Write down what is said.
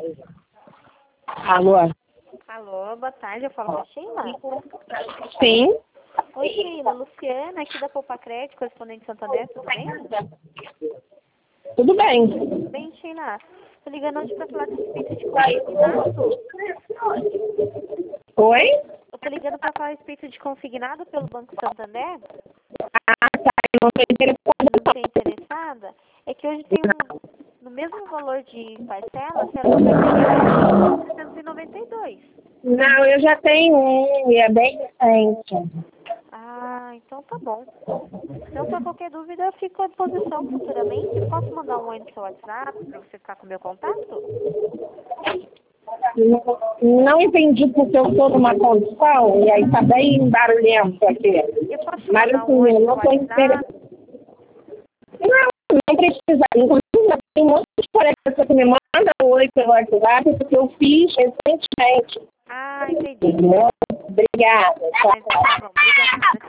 Alô? Alô, boa tarde, eu falo com a Sheila? Sim? Oi, Sheila, Luciana, aqui da Poupa Crédito, correspondente Santander, tudo bem? Tudo bem. Bem, Sheila, tô ligando hoje pra falar a respeito de consignado. Oi? Eu tô ligando pra falar a respeito de consignado pelo Banco Santander. Ah, tá. Eu não estou interessada. Não sei interessada? É que hoje tem no mesmo valor de parcela, será R$ 392. Não, eu já tenho um e é bem recente. Ah, então tá bom. Então, para qualquer dúvida, eu fico à disposição futuramente. Posso mandar um oi no seu WhatsApp para você ficar com o meu contato? Não entendi porque eu estou numa condição e aí está bem barulhento aqui. Eu posso te Mas mandar assim, um oi eu no seu não estou interessada. WhatsApp? Não precisa. Inclusive, tem um monte de colegas que me mandam oi pelo WhatsApp porque eu fiz recentemente. Ah, entendi. Entendeu? Obrigada. Mas tá bom, obrigada.